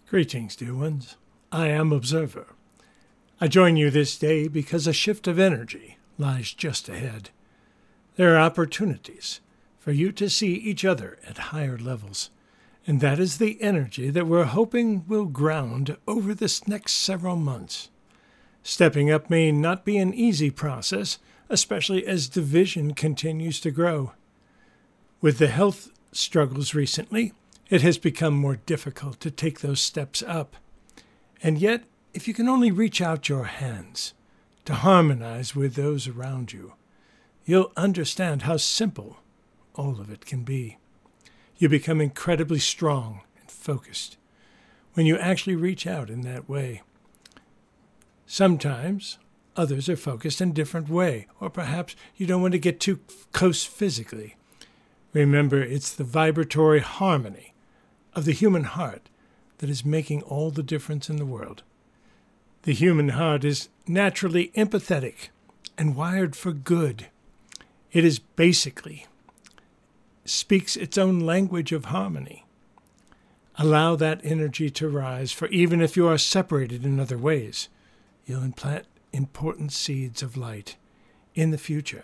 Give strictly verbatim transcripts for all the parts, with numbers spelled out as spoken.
Greetings, dear ones. I am Observer. I join you this day because a shift of energy lies just ahead. There are opportunities for you to see each other at higher levels, and that is the energy that we're hoping will ground over this next several months. Stepping up may not be an easy process, especially as division continues to grow. With the health struggles recently, it has become more difficult to take those steps up. And yet, if you can only reach out your hands to harmonize with those around you, you'll understand how simple all of it can be. You become incredibly strong and focused when you actually reach out in that way. Sometimes others are focused in a different way, or perhaps you don't want to get too close physically. Remember, it's the vibratory harmony of the human heart that is making all the difference in the world. The human heart is naturally empathetic and wired for good. It is basically speaks its own language of harmony. Allow that energy to rise, for even if you are separated in other ways, you'll implant important seeds of light in the future.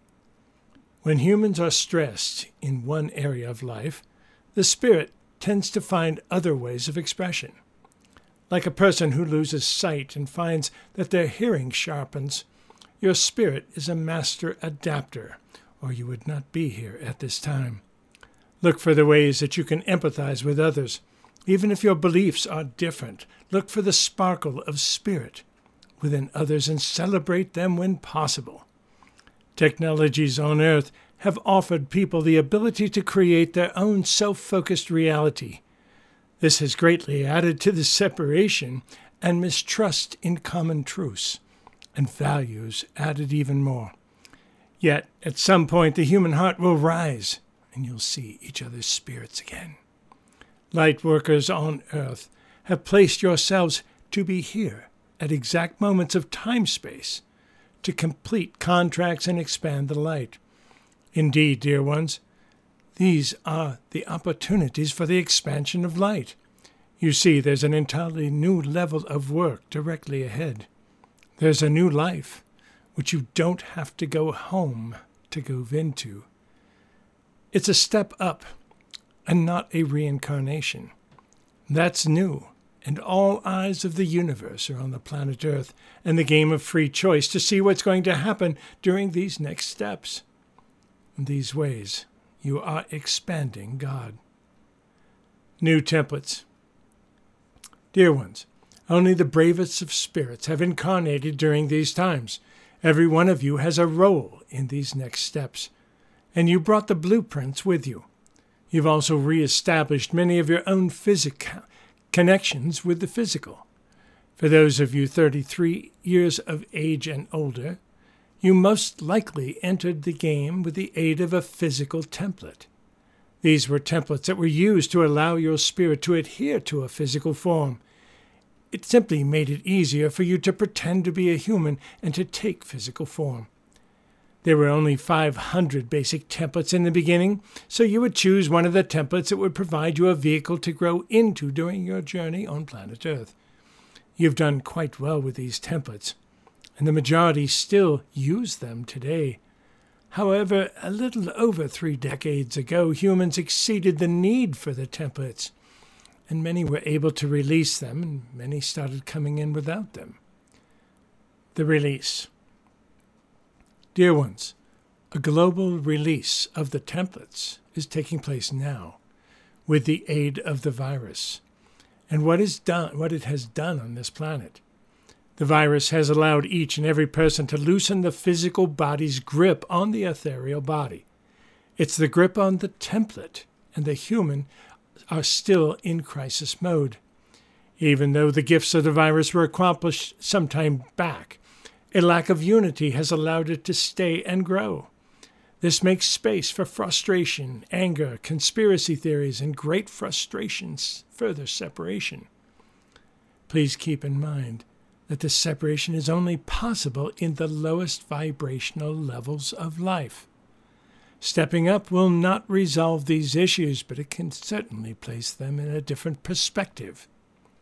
When humans are stressed in one area of life, the spirit tends to find other ways of expression. Like a person who loses sight and finds that their hearing sharpens, your spirit is a master adapter, or you would not be here at this time. Look for the ways that you can empathize with others. Even if your beliefs are different, look for the sparkle of spirit within others and celebrate them when possible. Technologies on Earth have offered people the ability to create their own self-focused reality. This has greatly added to the separation and mistrust in common truths, and values added even more. Yet, at some point, the human heart will rise, and you'll see each other's spirits again. Light workers on Earth have placed yourselves to be here at exact moments of time-space to complete contracts and expand the light. Indeed, dear ones, these are the opportunities for the expansion of light. You see, there's an entirely new level of work directly ahead. There's a new life, which you don't have to go home to go into. It's a step up and not a reincarnation. That's new, and all eyes of the universe are on the planet Earth and the game of free choice to see what's going to happen during these next steps. In these ways, you are expanding God. New templates. Dear ones, only the bravest of spirits have incarnated during these times. Every one of you has a role in these next steps, and you brought the blueprints with you. You've also reestablished many of your own physical connections with the physical. For those of you thirty-three years of age and older, you most likely entered the game with the aid of a physical template. These were templates that were used to allow your spirit to adhere to a physical form. It simply made it easier for you to pretend to be a human and to take physical form. There were only five hundred basic templates in the beginning, so you would choose one of the templates that would provide you a vehicle to grow into during your journey on planet Earth. You've done quite well with these templates, and the majority still use them today. However, a little over three decades ago, humans exceeded the need for the templates, and many were able to release them, and many started coming in without them. The release. Dear ones, a global release of the templates is taking place now with the aid of the virus and what is done, what it has done on this planet. The virus has allowed each and every person to loosen the physical body's grip on the ethereal body. It's the grip on the template, and the human are still in crisis mode. Even though the gifts of the virus were accomplished some time back, a lack of unity has allowed it to stay and grow. This makes space for frustration, anger, conspiracy theories, and great frustrations, further separation. Please keep in mind that this separation is only possible in the lowest vibrational levels of life. Stepping up will not resolve these issues, but it can certainly place them in a different perspective.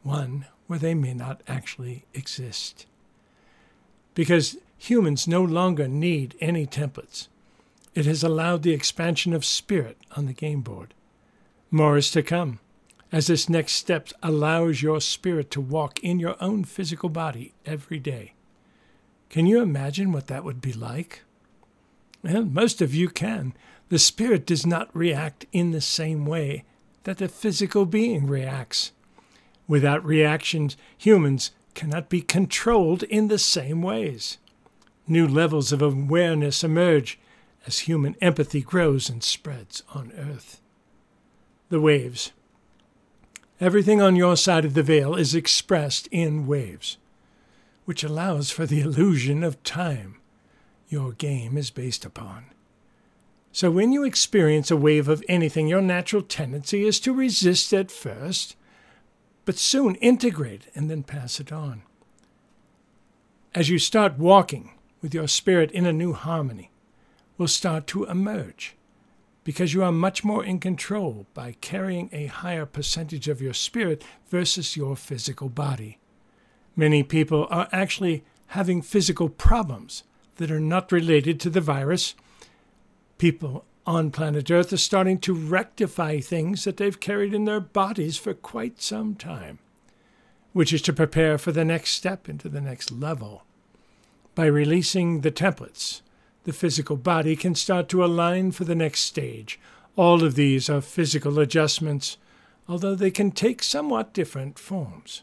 one where they may not actually exist. Because humans no longer need any templates. It has allowed the expansion of spirit on the game board. More is to come, as this next step allows your spirit to walk in your own physical body every day. Can you imagine what that would be like? Well, most of you can. The spirit does not react in the same way that the physical being reacts. Without reactions, humans cannot be controlled in the same ways. New levels of awareness emerge as human empathy grows and spreads on Earth. The waves. Everything on your side of the veil is expressed in waves, which allows for the illusion of time your game is based upon. So when you experience a wave of anything, your natural tendency is to resist at first, but soon integrate and then pass it on. As you start walking with your spirit in a new harmony, will start to emerge, because you are much more in control by carrying a higher percentage of your spirit versus your physical body. Many people are actually having physical problems that are not related to the virus. People on planet Earth are starting to rectify things that they've carried in their bodies for quite some time, which is to prepare for the next step into the next level. By releasing the templates, the physical body can start to align for the next stage. All of these are physical adjustments, although they can take somewhat different forms.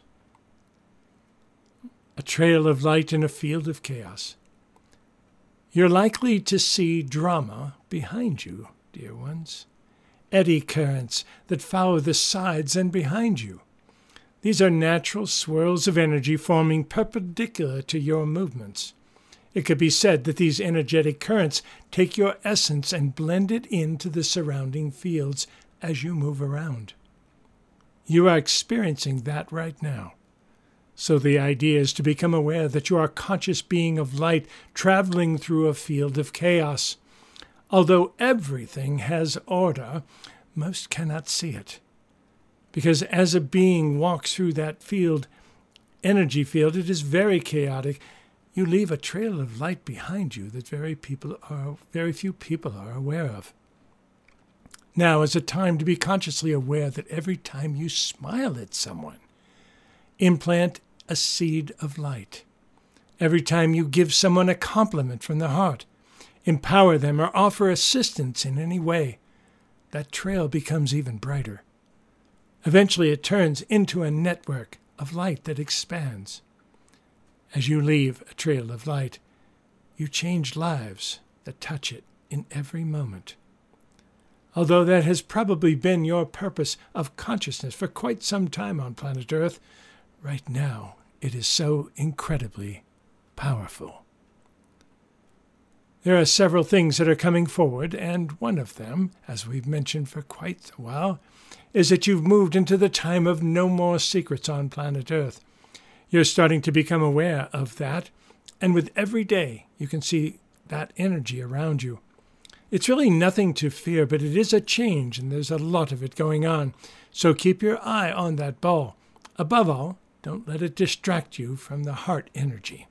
A trail of light in a field of chaos. You're likely to see drama behind you, dear ones. Eddy currents that follow the sides and behind you. These are natural swirls of energy forming perpendicular to your movements. It could be said that these energetic currents take your essence and blend it into the surrounding fields as you move around. You are experiencing that right now. So the idea is to become aware that you are a conscious being of light traveling through a field of chaos. Although everything has order, most cannot see it. Because as a being walks through that field, energy field, it is very chaotic. You leave a trail of light behind you that very people are, very few people are aware of. Now is a time to be consciously aware that every time you smile at someone, implant a seed of light. Every time you give someone a compliment from the heart, empower them or offer assistance in any way, that trail becomes even brighter. Eventually it turns into a network of light that expands. As you leave a trail of light, you change lives that touch it in every moment. Although that has probably been your purpose of consciousness for quite some time on planet Earth, right now it is so incredibly powerful. There are several things that are coming forward, and one of them, as we've mentioned for quite a while, is that you've moved into the time of no more secrets on planet Earth. You're starting to become aware of that, and with every day you can see that energy around you. It's really nothing to fear, but it is a change, and there's a lot of it going on. So keep your eye on that ball. Above all, don't let it distract you from the heart energy.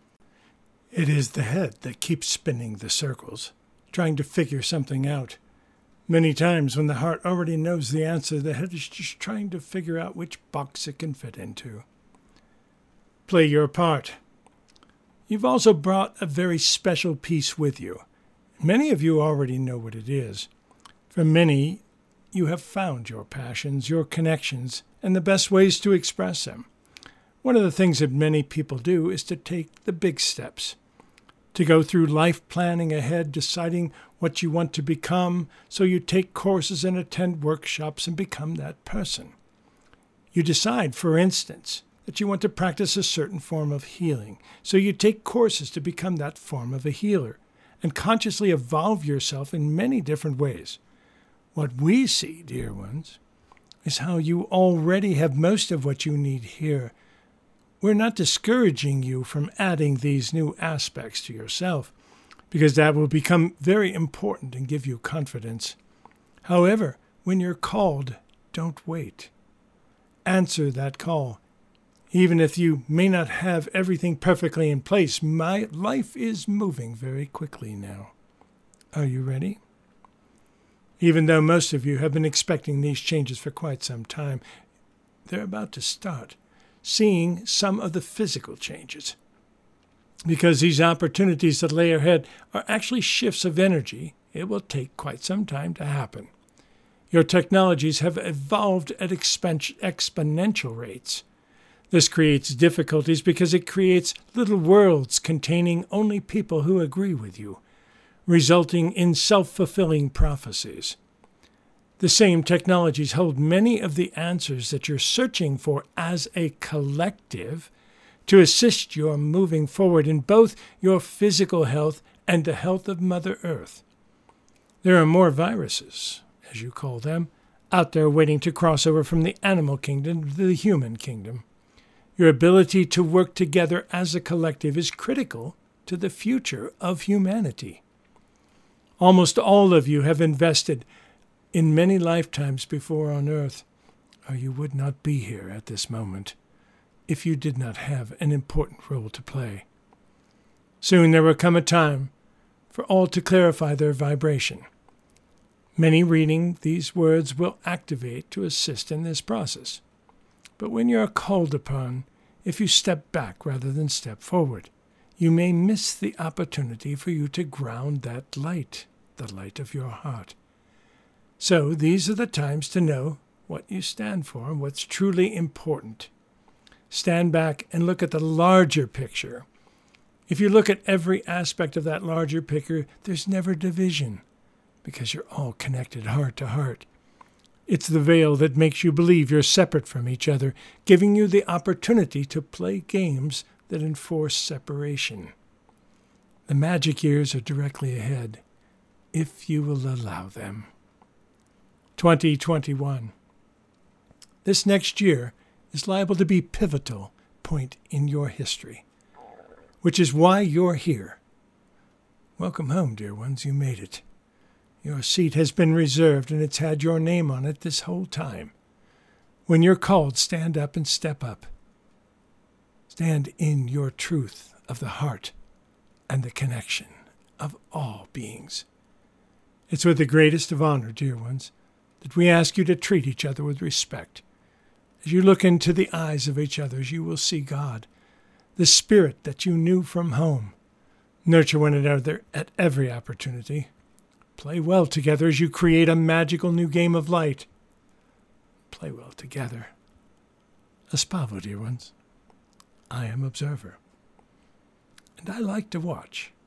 It is the head that keeps spinning the circles, trying to figure something out. Many times when the heart already knows the answer, the head is just trying to figure out which box it can fit into. Play your part. You've also brought a very special piece with you. Many of you already know what it is. For many, you have found your passions, your connections, and the best ways to express them. One of the things that many people do is to take the big steps, to go through life planning ahead, deciding what you want to become, so you take courses and attend workshops and become that person. You decide, for instance, that you want to practice a certain form of healing, so you take courses to become that form of a healer and consciously evolve yourself in many different ways. What we see, dear ones, is how you already have most of what you need here. We're not discouraging you from adding these new aspects to yourself, because that will become very important and give you confidence. However, when you're called, don't wait. Answer that call Even if you may not have everything perfectly in place, my life is moving very quickly now. Are you ready? Even though most of you have been expecting these changes for quite some time, they're about to start seeing some of the physical changes. Because these opportunities that lay ahead are actually shifts of energy, it will take quite some time to happen. Your technologies have evolved at expen- exponential rates. This creates difficulties because it creates little worlds containing only people who agree with you, resulting in self-fulfilling prophecies. The same technologies hold many of the answers that you're searching for as a collective to assist you moving forward in both your physical health and the health of Mother Earth. There are more viruses, as you call them, out there waiting to cross over from the animal kingdom to the human kingdom. Your ability to work together as a collective is critical to the future of humanity. Almost all of you have invested in many lifetimes before on Earth, or you would not be here at this moment if you did not have an important role to play. Soon there will come a time for all to clarify their vibration. Many reading these words will activate to assist in this process. But when you are called upon, if you step back rather than step forward, you may miss the opportunity for you to ground that light, the light of your heart. So these are the times to know what you stand for and what's truly important. Stand back and look at the larger picture. If you look at every aspect of that larger picture, there's never division because you're all connected heart to heart. It's the veil that makes you believe you're separate from each other, giving you the opportunity to play games that enforce separation. The magic years are directly ahead, if you will allow them. twenty twenty-one. This next year is liable to be a pivotal point in your history, which is why you're here. Welcome home, dear ones, you made it. Your seat has been reserved and it's had your name on it this whole time. When you're called, stand up and step up. Stand in your truth of the heart and the connection of all beings. It's with the greatest of honor, dear ones, that we ask you to treat each other with respect. As you look into the eyes of each other, you will see God, the spirit that you knew from home. Nurture one another at every opportunity. Play well together as you create a magical new game of light. Play well together. Aspavo, dear ones. I am observer. And I like to watch.